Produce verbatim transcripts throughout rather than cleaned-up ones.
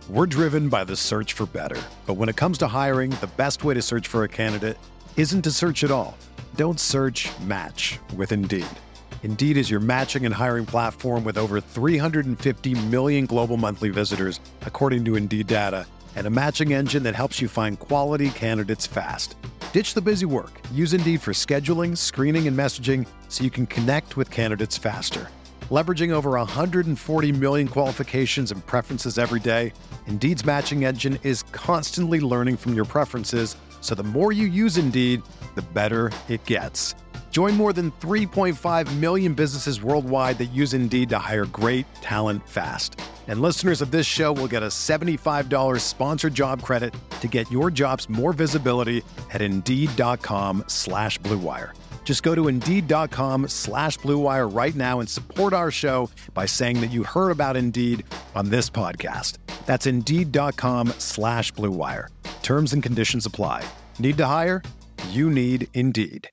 We're driven by the search for better. But when it comes to hiring, the best way to search for a candidate isn't to search at all. Don't search, match with Indeed. Indeed is your matching and hiring platform with over three hundred fifty million global monthly visitors, according to Indeed data, and a matching engine that helps you find quality candidates fast. Ditch the busy work. Use Indeed for scheduling, screening, and messaging so you can connect with candidates faster. Leveraging over one hundred forty million qualifications and preferences every day, Indeed's matching engine is constantly learning from your preferences, so the more you use Indeed, the better it gets. Join more than three point five million businesses worldwide that use Indeed to hire great talent fast. And listeners of this show will get a seventy-five dollars sponsored job credit to get your jobs more visibility at Indeed.com slash Blue Wire. Just go to Indeed.com slash Blue Wire right now and support our show by saying that you heard about Indeed on this podcast. That's Indeed.com slash Blue Wire. Terms and conditions apply. Need to hire? You need Indeed.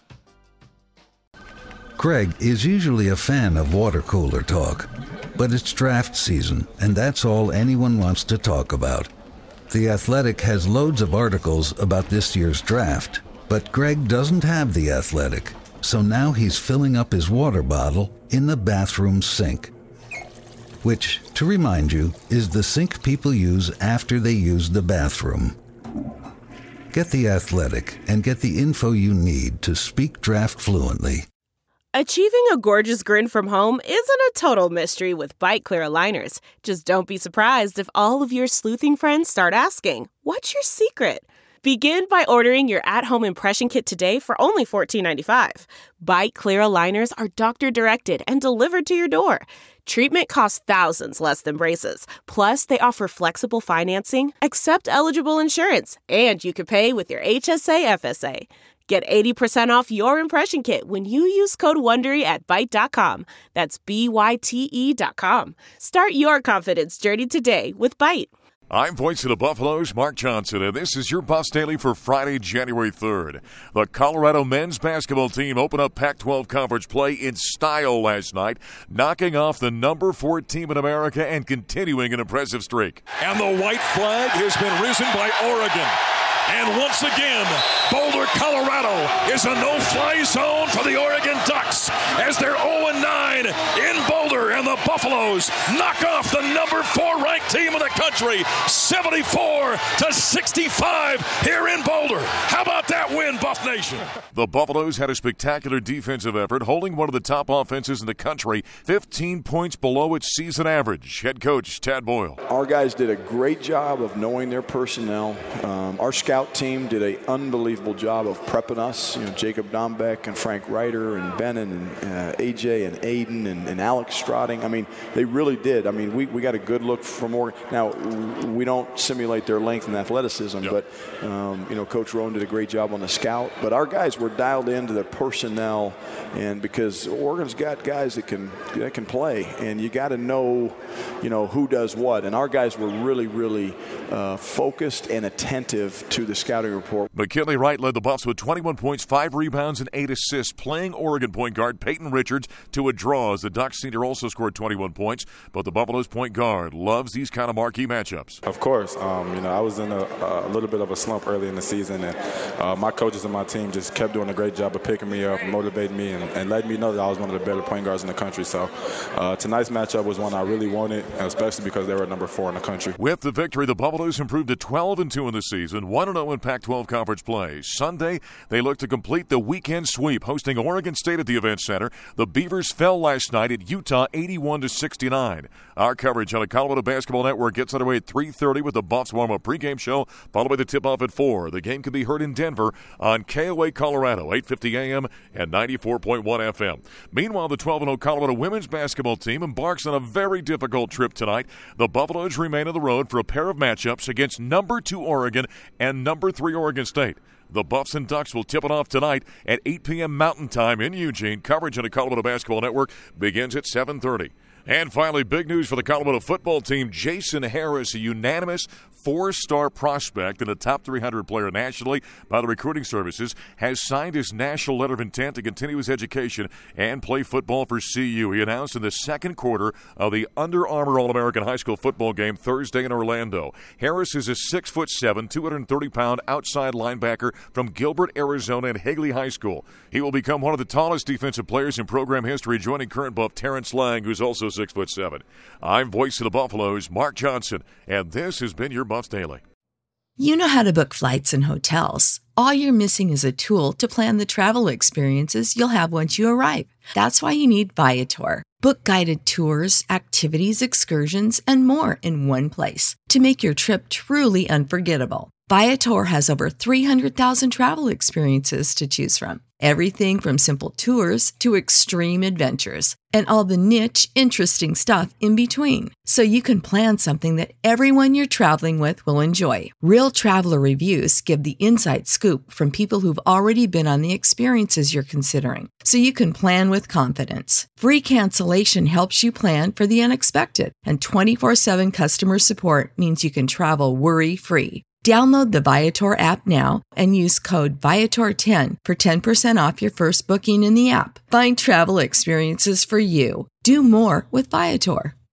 Greg is usually a fan of water cooler talk, but it's draft season, and that's all anyone wants to talk about. The Athletic has loads of articles about this year's draft, but Greg doesn't have The Athletic, so now he's filling up his water bottle in the bathroom sink. Which, to remind you, is the sink people use after they use the bathroom. Get The Athletic and get the info you need to speak draft fluently. Achieving a gorgeous grin from home isn't a total mystery with Byte Clear aligners. Just don't be surprised if all of your sleuthing friends start asking, "What's your secret?" Begin by ordering your at-home impression kit today for only fourteen ninety-five. Byte Clear aligners are doctor-directed and delivered to your door. Treatment costs thousands less than braces. Plus, they offer flexible financing, accept eligible insurance, and you can pay with your H S A F S A. Get eighty percent off your impression kit when you use code WONDERY at Byte dot com. That's B Y T E dot com. Start your confidence journey today with Byte. I'm voice of the Buffaloes, Mark Johnson, and this is your Buffs Daily for Friday, January third. The Colorado men's basketball team opened up Pac twelve conference play in style last night, knocking off the number four team in America and continuing an impressive streak. And the white flag has been risen by Oregon. And once again, Boulder, Colorado is a no-fly zone for the Oregon Ducks as they're oh and nine in Boulder, and the Buffaloes knock off the number four ranked team in the country, seventy-four to sixty-five here in Boulder. How about that win, Buff Nation? The Buffaloes had a spectacular defensive effort, holding one of the top offenses in the country, fifteen points below its season average. Head coach Tad Boyle. Our guys did a great job of knowing their personnel. Um, our scout team did an unbelievable job of prepping us. You know, Jacob Dombeck and Frank Ryder and Bennon and uh, A J and Aiden and, and Alex Stroding. I mean, they really did. I mean, we, we got a good look from Oregon. Now, we don't simulate their length and athleticism, yep. but, um, you know, Coach Rowan did a great job on the scout. But our guys were dialed into the personnel, and because Oregon's got guys that can that can play, and you got to know, you know, who does what. And our guys were really, really uh, focused and attentive to the scouting report. McKinley Wright led the Buffs with twenty-one points, five rebounds, and eight assists, playing Oregon point guard Peyton Richards to a draw as the Ducks senior also scored twenty-one points. But the Buffaloes point guard loves these kind of marquee matchups. Of course. Um, you know, I was in a, a little bit of a slump early in the season, and uh, my coaches and my team just kept doing a great job of picking me up, motivating me, and, and letting me know that I was one of the better point guards in the country. So uh, tonight's matchup was one I really wanted, especially because they were number four in the country. With the victory, the Buffaloes improved to twelve and two in the season, one and oh in Pac twelve conference play. Sunday, they look to complete the weekend sweep, hosting Oregon State at the Event Center. The Beavers fell last night at Utah eighty-one to sixty-nine. Our coverage on the Colorado Basketball Network gets underway at three thirty with the Buffs warm-up pregame show, followed by the tip-off at four. The game can be heard in Denver on K O A Colorado, eight fifty A M and ninety-four point one F M. Meanwhile, the twelve and oh Colorado women's basketball team embarks on a very difficult trip tonight. The Buffaloes remain on the road for a pair of matchups against number two Oregon and number three Oregon State. The Buffs and Ducks will tip it off tonight at eight p.m. Mountain Time in Eugene. Coverage on the Colorado Basketball Network begins at seven thirty. And finally, big news for the Colorado football team. Jason Harris, a unanimous four-star prospect and a top three hundred player nationally by the recruiting services, has signed his national letter of intent to continue his education and play football for C U. He announced in the second quarter of the Under Armour All-American High School football game Thursday in Orlando. Harris is a six foot seven, two hundred thirty pound outside linebacker from Gilbert, Arizona and Hagley High School. He will become one of the tallest defensive players in program history, joining current buff Terrence Lang, who's also six foot seven. I'm voice of the Buffaloes, Mark Johnson, and this has been your Buffs Daily. You know how to book flights and hotels. All you're missing is a tool to plan the travel experiences you'll have once you arrive. That's why you need Viator. Book guided tours, activities, excursions, and more in one place to make your trip truly unforgettable. Viator has over three hundred thousand travel experiences to choose from. Everything from simple tours to extreme adventures and all the niche, interesting stuff in between. So you can plan something that everyone you're traveling with will enjoy. Real traveler reviews give the inside scoop from people who've already been on the experiences you're considering. So you can plan with confidence. Free cancellation helps you plan for the unexpected. And twenty-four seven customer support means you can travel worry-free. Download the Viator app now and use code Viator ten for ten percent off your first booking in the app. Find travel experiences for you. Do more with Viator.